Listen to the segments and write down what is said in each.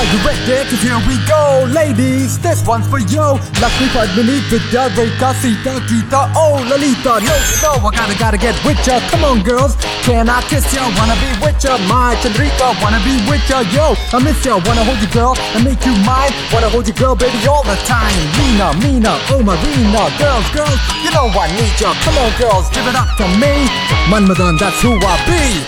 You ready? 'Cause here we go, ladies. This one's for you. Lakshmi Padmini Vidya Rekha Sita Geeta. Oh, Lalita. No, you know I gotta get with ya. Come on, girls. Can I kiss ya? Wanna be with ya? My Chandrika. Wanna be with ya? Yo, I miss ya. Wanna hold you, girl, and make you mine. Wanna hold you, girl, baby, all the time. Meena, oh Marina. Girls, you know I need ya. Come on, girls, give it up to me. Manmadan, that's who I be.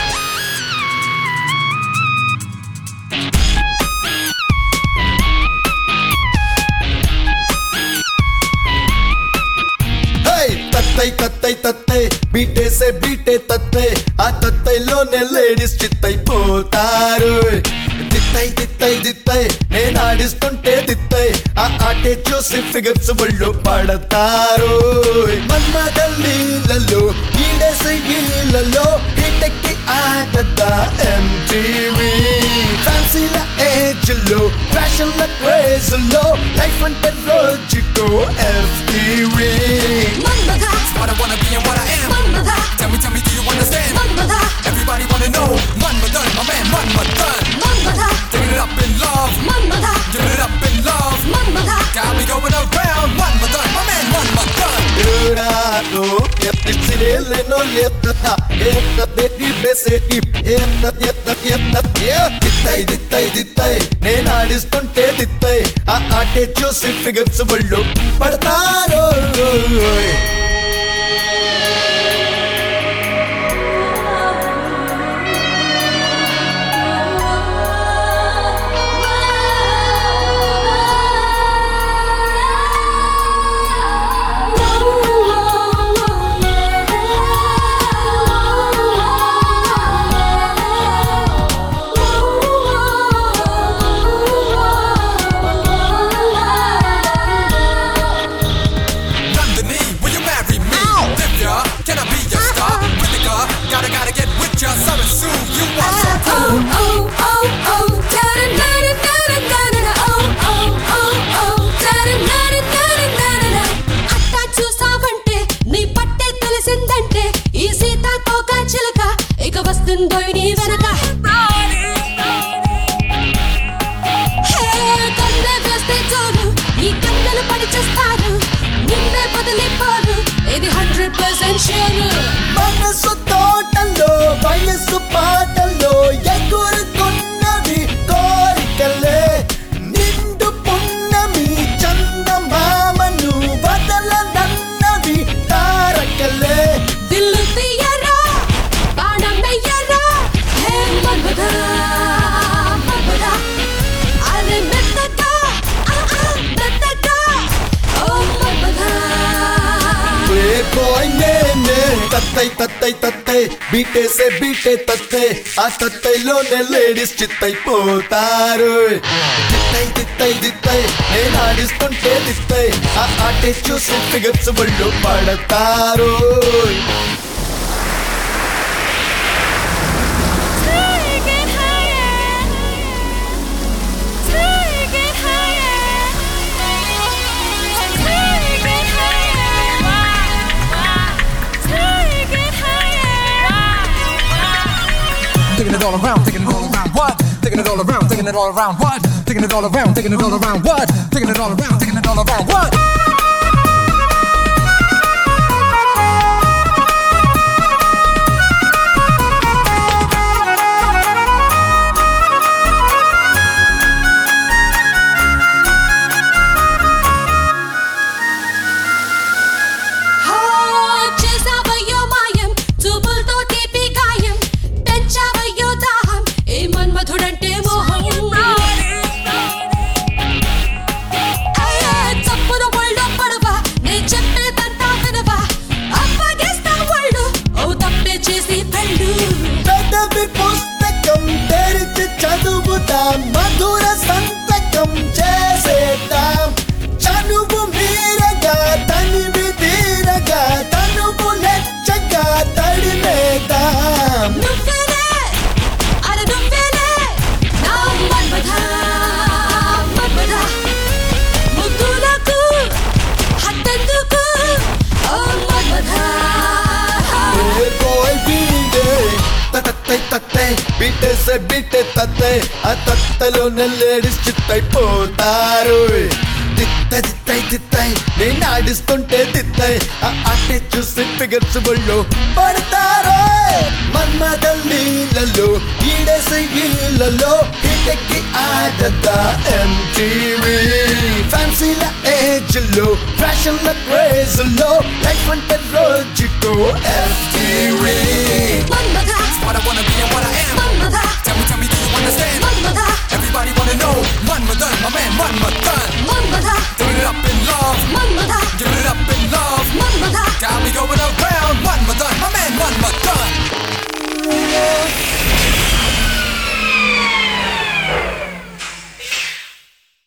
తత్తై బీటేసే బీటే తత్తై ఆ తత్తైలోనే ladies చిత్తైపోతారు దిత్తై నేను ఆడిస్తుంటే దిత్తై ఆ ఆటే చూసి figures ఒళ్ళు పడతారు మన్మదల్లీలలో ఈడేసే ఈలలో హిటెక్కి ఆటదా MTV ఫ్యాన్సీల age లో ఫ్యాషన్ల craze లో లైఫ్ అంటే రోజుకో FTV. What I wanna be and what I am. Manmada. Tell me, do you understand? Manmada. Everybody wanna know. Manmadan, my man, Manmadan. Manmada. Taking it up in love. Manmada. Giving it up in love. Manmada. Got me going around. Manmadan, my man, Manmadan. Durado, yettisileno yettata, yettati beseti, దిత్తై నేను ఆడిస్తుంటే దిత్తై ఆ ఆటే చూసి figures ఒళ్ళు పడతారు. Gotta get with ya, so soon you want some cool. Oh, da-da-da-da-da-da-da-da. Oh, da-da-da-da-da-da-da. అట్టా చూసావంటే నీ పట్టే తెలిసిందంటే ఈ సీతాకోక చిలక ఇక వస్తుందో నీ వెనక. కన్నె వేస్తే చాలు ఈ కన్నెలు పడి చేస్తారు నిన్నే బదిలిపోరు ఇది 100% షూర్. మనసు తోటల్లో వయస్సు పాటల్లో ఎగురుతున్నవి కోరికలే నిండు పున్నమి చందమామను వదలనన్నవి తారకలే. దిల్లు తీయరా బాణం వెయ్యరా హే మన్మదా అరే మెత్తగా ఓ మన్మదా. Boy, తత్తై బీటేసే బీటే తత్తై ఆ తత్తైలోనే లేడీస్ చిత్తైపోతారు దిత్తై నేను ఆడిస్తుంటే దిత్తై ఆ ఆటే చూసి ఫిగర్స్ ఒళ్ళు పడతారు. Taking it all around, what? Taking it all around, what? Taking it all around, what? Taking it all around, what? మధుడంటే మోహం చప్పున ఒళ్ళు పడవా నే చెప్పేదంతా వినవా అప్పగేస్తా ఒళ్ళు ఓ తప్పే చేసి పెళ్ళు. పెదవి పుస్తకం తెరిచి చదువుతాం మధుర సంతకం చేసేద్దాం చనువు మీరగా తనివి తీరగా తనువు లెచ్చగా తడిమేద్దాం. తత్తై బీటేసే వేసే బిట్టే తత్తే ఆ తత్తలోనే లేడీస్ చిత్తైపోతారు తిత్తై నేను ఆడిస్తుంటే తిత్తై ఆ ఆటే చూసి ఫిగర్స్ ఒళ్ళు పడతారు మన్మదల్లీలలో ఈడేసే ఈలలో హిటెక్కి ఆడతా MTV ఫ్యాన్సీల ఏజ్ లో ఫ్యాషన్ ల క్రేజ్ లో లైఫ్ అంటే రోజుకో FTV It's what I wanna be and what I am. Tell me, do you understand? Everybody wanna know. Manmadan, my man, Manmadan.